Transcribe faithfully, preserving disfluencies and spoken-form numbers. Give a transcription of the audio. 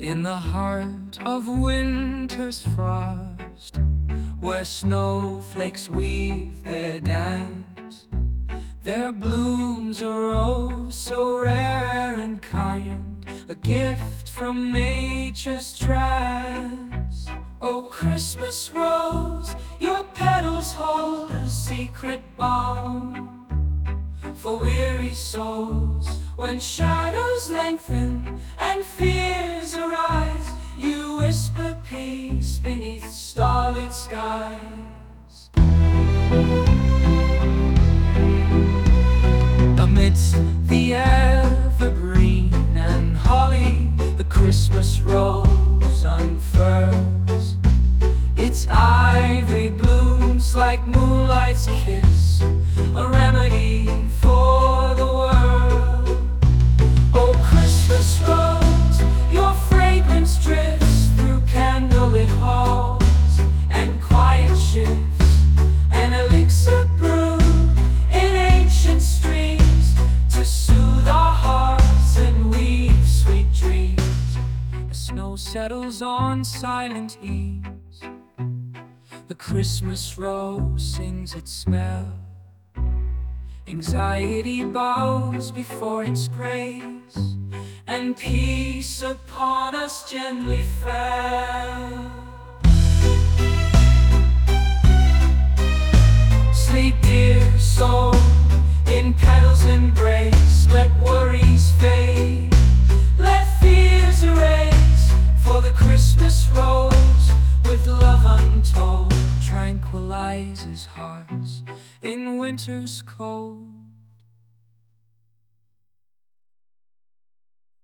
In the heart of winter's frost, where snowflakes weave their dance, there blooms a rose so rare and kind, a gift from nature's trance. Oh, Christmas rose, your petals hold a secret balm for weary souls. When shadows lengthen and fears arise, you whisper peace beneath starlit skies. Amidst the evergreen and holly, the Christmas rose unfurls. Its ivy blooms like moonlight's kiss, a remedy for the world. Oh, Christmas rose, your fragrance drifts through candlelit halls and quiet shifts, an elixir brewed in ancient streams to soothe our hearts and weave sweet dreams. As snow settles on silent eves, the Christmas rose sings its smell. Anxiety bows before its grace, and peace upon us gently fell. Sleep, dear soul, in petals embrace. Let worries fade, let fears erase, for the Christmas rose, with love untold, tranquilizes hearts in winter's cold.